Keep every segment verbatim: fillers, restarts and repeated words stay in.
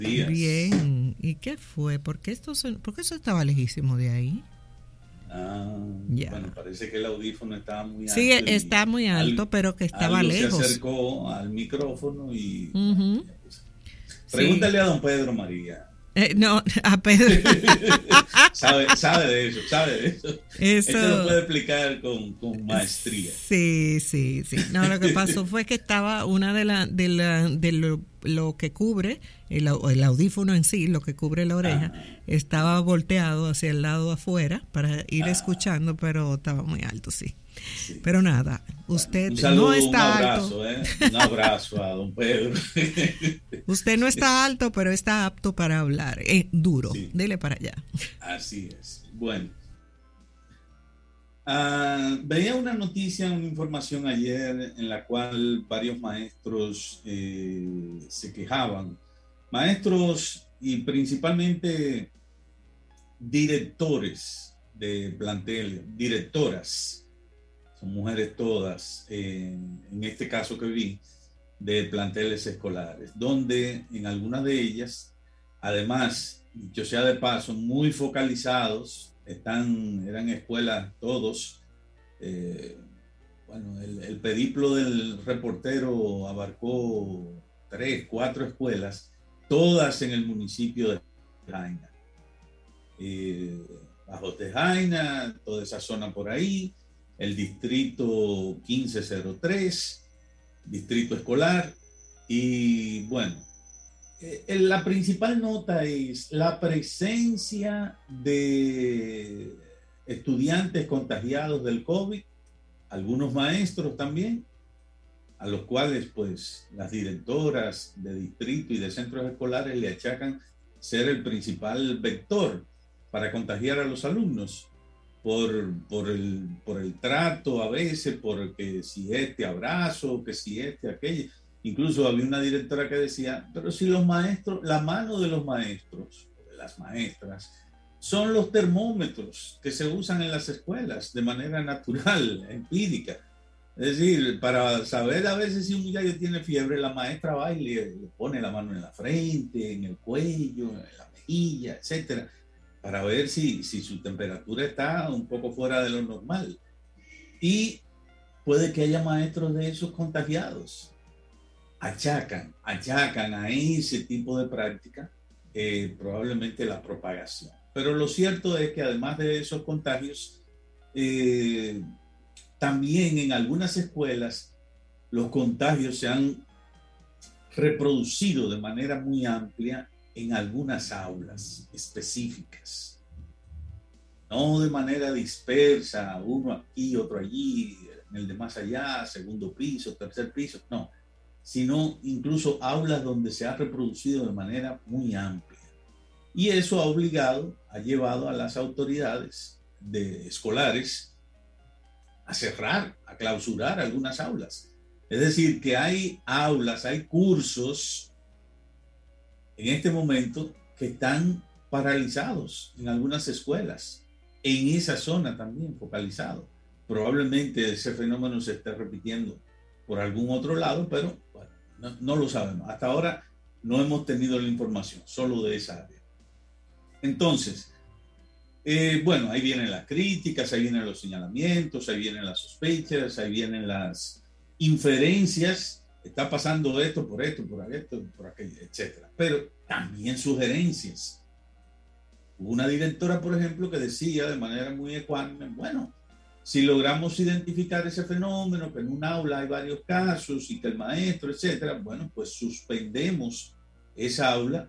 días. Bien. ¿Y qué fue? ¿Por qué esto, son- por qué eso estaba lejísimo de ahí? Ah, Ya. bueno, parece que el audífono estaba muy Sí, alto y está muy alto, al- pero que estaba algo se lejos. acercó al micrófono y bueno, Ujú. ya pues. Sí. Pregúntale a don Pedro María. Eh, no, a Pedro. sabe, sabe de eso, sabe de eso. Él te lo Eso. puede explicar con, con maestría. Sí, sí, sí. No, lo que pasó fue que estaba una de la, de la, de lo, lo que cubre el, au- el audífono en sí, lo que cubre la oreja, Ajá, estaba volteado hacia el lado afuera para ir ajá, escuchando, pero estaba muy alto, sí. sí. Pero nada, Bueno, usted un no saludo, un está alto. abrazo, ¿eh? Un abrazo a don Pedro. Usted no está alto, pero está apto para hablar. Eh, duro. Sí, Dele para allá. así es. Bueno, ah, veía una noticia, una información ayer en la cual varios maestros eh, se quejaban. Maestros y principalmente directores de plantel, directoras, son mujeres todas, eh, en este caso que vi, de planteles escolares, donde en algunas de ellas, además, dicho sea de paso, muy focalizados, están, eran escuelas todos, eh, bueno, el, el periplo del reportero abarcó tres, cuatro escuelas, todas en el municipio de Jaina. Eh, Bajo Tejaina, toda esa zona por ahí, el distrito quince cero tres, distrito escolar, y bueno, eh, la principal nota es la presencia de estudiantes contagiados del COVID, algunos maestros también, a los cuales pues las directoras de distrito y de centros escolares le achacan ser el principal vector para contagiar a los alumnos por, por, el, por el trato a veces, por que si este abrazo, que si este aquello. Incluso había una directora que decía, pero si los maestros, la mano de los maestros, de las maestras, son los termómetros que se usan en las escuelas de manera natural, empírica. Es decir, para saber a veces si un muchacho tiene fiebre, la maestra va y le, le pone la mano en la frente, en el cuello, en la mejilla, etcétera, para ver si, si su temperatura está un poco fuera de lo normal. Y puede que haya maestros de esos contagiados. Achacan, achacan a ese tipo de práctica eh, probablemente la propagación. Pero lo cierto es que además de esos contagios, eh, también en algunas escuelas los contagios se han reproducido de manera muy amplia en algunas aulas específicas, no de manera dispersa, uno aquí, otro allí, en el de más allá, segundo piso, tercer piso, no, sino incluso aulas donde se ha reproducido de manera muy amplia. Y eso ha obligado, ha llevado a las autoridades de escolares a cerrar, a clausurar algunas aulas. Es decir, que hay aulas, hay cursos en este momento que están paralizados en algunas escuelas, en esa zona también focalizado. Probablemente ese fenómeno se esté repitiendo por algún otro lado, pero bueno, no, no lo sabemos. Hasta ahora no hemos tenido la información, solo de esa área. Entonces, eh, bueno, ahí vienen las críticas, ahí vienen los señalamientos, ahí vienen las sospechas, ahí vienen las inferencias. Está pasando esto por esto, por esto, por aquello, etcétera. Pero también sugerencias. Hubo una directora, por ejemplo, que decía de manera muy ecuánime, bueno, si logramos identificar ese fenómeno, que en un aula hay varios casos y que el maestro, etcétera, bueno, pues suspendemos esa aula,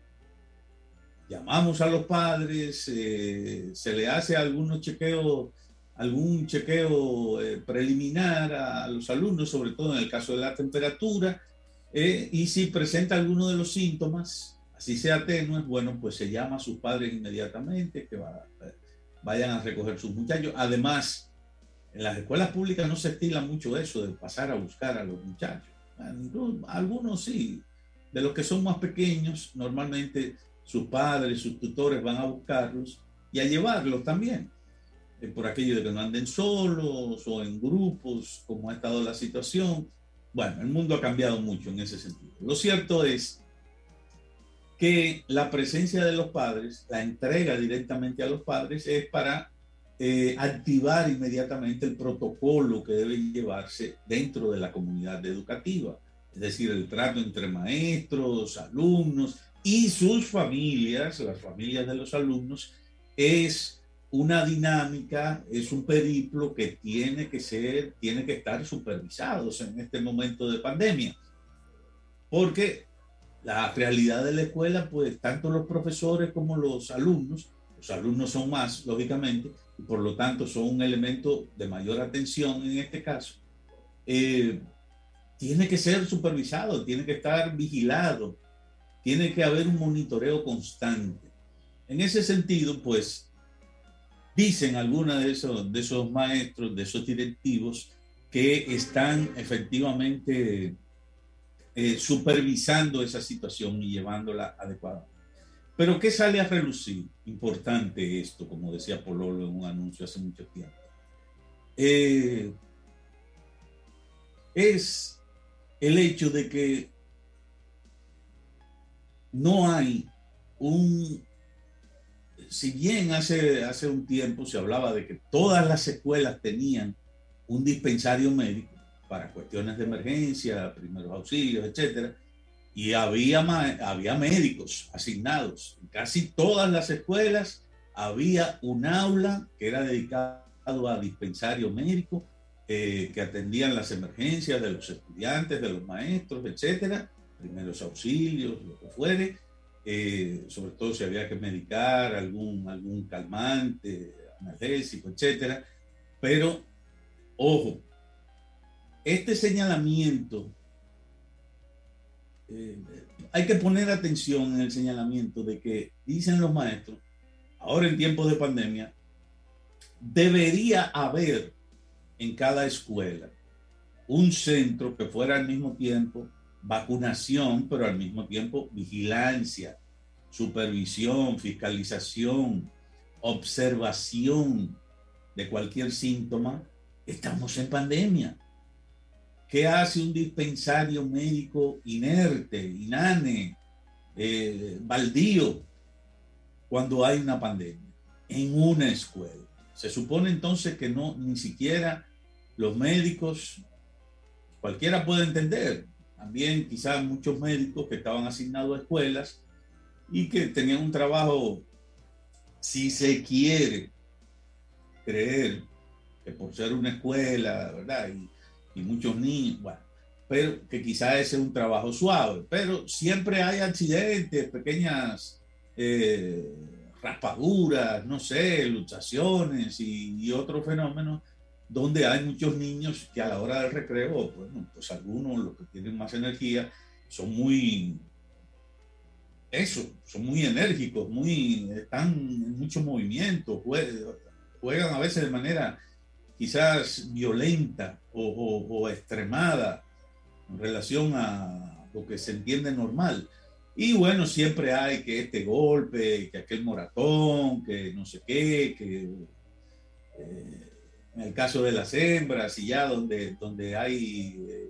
llamamos a los padres, eh, se le hace algunos chequeos, algún chequeo eh, preliminar a los alumnos, sobre todo en el caso de la temperatura, eh, y si presenta alguno de los síntomas, así sea tenue, bueno, pues se llama a sus padres inmediatamente, que va, vayan a recoger sus muchachos. Además, en las escuelas públicas no se estila mucho eso de pasar a buscar a los muchachos. Bueno, algunos sí, de los que son más pequeños, normalmente sus padres, sus tutores van a buscarlos y a llevarlos también, eh, por aquello de que no anden solos o en grupos, como ha estado la situación. Bueno, el mundo ha cambiado mucho en ese sentido. Lo cierto es que la presencia de los padres, la entrega directamente a los padres, es para eh, activar inmediatamente el protocolo que debe llevarse dentro de la comunidad educativa. Es decir, el trato entre maestros, alumnos y sus familias, las familias de los alumnos, es una dinámica, es un periplo que tiene que ser, tiene que estar supervisados en este momento de pandemia. Porque la realidad de la escuela, pues tanto los profesores como los alumnos, los alumnos son más, lógicamente, y por lo tanto son un elemento de mayor atención en este caso, eh, tiene que ser supervisado, tiene que estar vigilado, tiene que haber un monitoreo constante. En ese sentido, pues, dicen algunos de esos, de esos maestros, de esos directivos, que están efectivamente eh, supervisando esa situación y llevándola adecuadamente. Pero ¿qué sale a relucir? Importante esto, como decía Pololo en un anuncio hace mucho tiempo. Eh, es el hecho de que no hay un... Si bien hace, hace un tiempo se hablaba de que todas las escuelas tenían un dispensario médico para cuestiones de emergencia, primeros auxilios, etcétera, y había, había médicos asignados. En casi todas las escuelas había un aula que era dedicado a dispensario médico, eh, que atendían las emergencias de los estudiantes, de los maestros, etcétera, primeros auxilios, lo que fuere, eh, sobre todo si había que medicar algún, algún calmante, analgésico, etcétera. Pero, ojo, este señalamiento, eh, hay que poner atención en el señalamiento de que, dicen los maestros, ahora en tiempos de pandemia, debería haber en cada escuela un centro que fuera al mismo tiempo vacunación, pero al mismo tiempo vigilancia, supervisión, fiscalización, observación de cualquier síntoma. Estamos en pandemia. ¿Qué hace un dispensario médico inerte, inane, eh, baldío, cuando hay una pandemia? En una escuela. Se supone entonces que no, ni siquiera los médicos, cualquiera puede entender, también quizás muchos médicos que estaban asignados a escuelas y que tenían un trabajo, si se quiere creer que por ser una escuela, ¿verdad? Y, y muchos niños, bueno, pero que quizás ese es un trabajo suave, pero siempre hay accidentes, pequeñas eh, raspaduras, no sé, luxaciones y, y otros fenómenos donde hay muchos niños que a la hora del recreo, bueno, pues algunos, los que tienen más energía, son muy, eso, son muy enérgicos, muy, están en mucho movimiento, juegan a veces de manera quizás violenta o, o, o extremada en relación a lo que se entiende normal. Y bueno, siempre hay que este golpe, que aquel moratón, que no sé qué, que eh, en el caso de las hembras y ya donde, donde hay eh,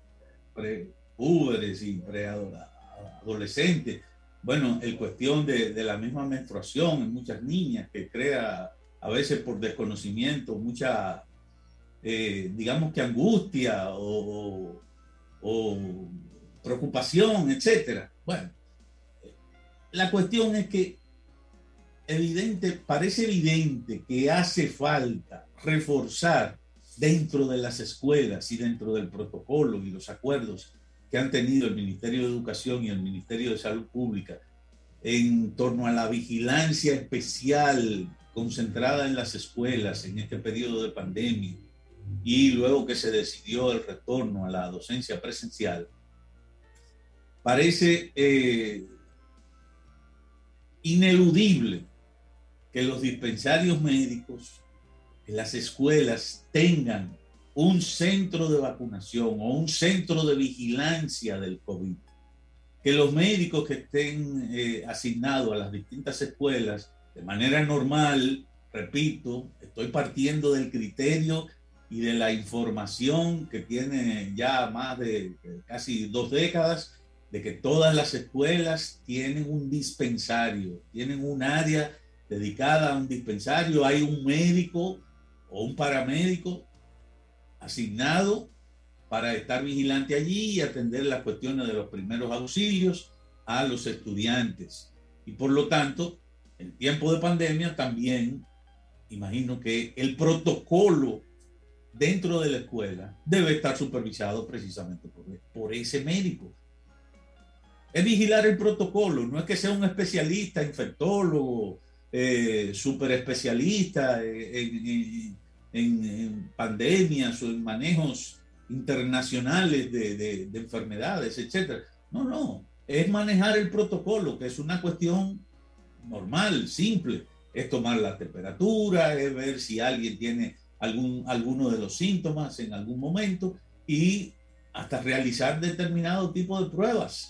pre-púberes y preadolescentes, bueno, el cuestión de, de la misma menstruación en muchas niñas que crea a veces por desconocimiento mucha, eh, digamos que angustia o, o preocupación, etcétera. Bueno, la cuestión es que evidente, parece evidente que hace falta reforzar dentro de las escuelas y dentro del protocolo y los acuerdos que han tenido el Ministerio de Educación y el Ministerio de Salud Pública en torno a la vigilancia especial concentrada en las escuelas en este periodo de pandemia y luego que se decidió el retorno a la docencia presencial. Parece eh, ineludible que los dispensarios médicos en las escuelas tengan un centro de vacunación o un centro de vigilancia del COVID. Que los médicos que estén eh, asignados a las distintas escuelas de manera normal, repito, estoy partiendo del criterio y de la información que tiene ya más de, de casi dos décadas de que todas las escuelas tienen un dispensario, tienen un área dedicada a un dispensario, hay un médico o un paramédico asignado para estar vigilante allí y atender las cuestiones de los primeros auxilios a los estudiantes. Y por lo tanto, en tiempo de pandemia también, imagino que el protocolo dentro de la escuela debe estar supervisado precisamente por, por ese médico. Es vigilar el protocolo, no es que sea un especialista, infectólogo, eh, super especialista en, en, en, en pandemias o en manejos internacionales de, de, de enfermedades, etcétera. No, no, es manejar el protocolo, que es una cuestión normal, simple. Es tomar la temperatura, es ver si alguien tiene algún, alguno de los síntomas en algún momento y hasta realizar determinado tipo de pruebas.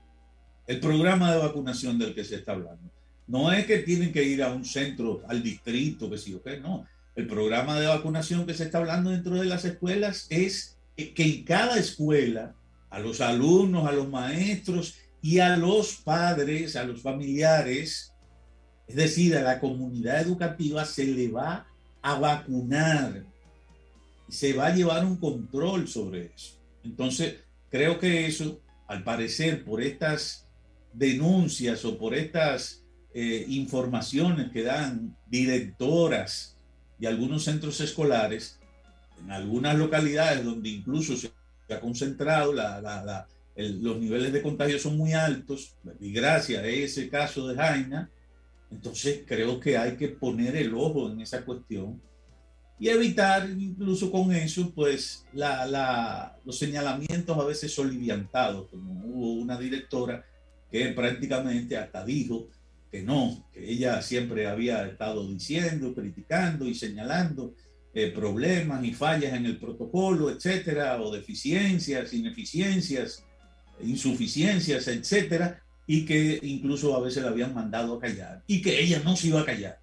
El programa de vacunación del que se está hablando. No es que tienen que ir a un centro, al distrito, que sí o qué, no. El programa de vacunación que se está hablando dentro de las escuelas es que en cada escuela, a los alumnos, a los maestros y a los padres, a los familiares, es decir, a la comunidad educativa, se le va a vacunar. Se va a llevar un control sobre eso. Entonces, creo que eso, al parecer, por estas denuncias o por estas eh, informaciones que dan directoras de algunos centros escolares, en algunas localidades donde incluso se ha concentrado, la, la, la, el, los niveles de contagio son muy altos, y gracias a ese caso de Jaina, entonces creo que hay que poner el ojo en esa cuestión y evitar incluso con eso pues la, la, los señalamientos a veces soliviantados, como hubo una directora que prácticamente hasta dijo que no, que ella siempre había estado diciendo, criticando y señalando eh, problemas y fallas en el protocolo, etcétera, o deficiencias, ineficiencias, insuficiencias, etcétera, y que incluso a veces la habían mandado a callar y que ella no se iba a callar.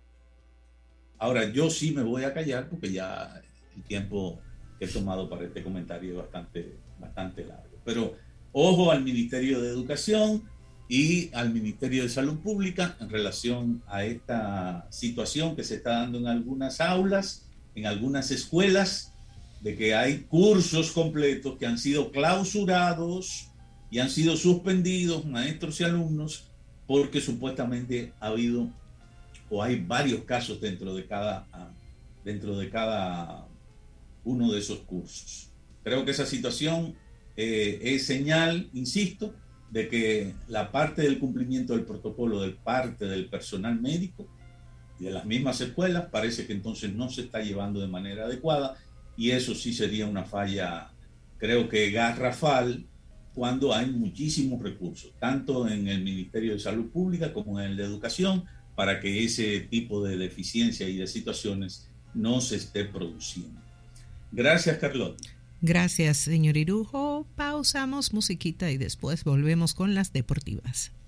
Ahora, yo sí me voy a callar porque ya el tiempo que he tomado para este comentario es bastante, bastante largo. Pero ojo al Ministerio de Educación y al Ministerio de Salud Pública en relación a esta situación que se está dando en algunas aulas, en algunas escuelas, de que hay cursos completos que han sido clausurados y han sido suspendidos, maestros y alumnos, porque supuestamente ha habido o hay varios casos dentro de cada, dentro de cada uno de esos cursos. Creo que esa situación eh, es señal, insisto, de que la parte del cumplimiento del protocolo de parte del personal médico y de las mismas escuelas parece que entonces no se está llevando de manera adecuada, y eso sí sería una falla, creo que garrafal, cuando hay muchísimos recursos, tanto en el Ministerio de Salud Pública como en el de Educación, para que ese tipo de deficiencia y de situaciones no se esté produciendo. Gracias, Carlota. Gracias, señor Irujo. Pausamos musiquita y después volvemos con las deportivas.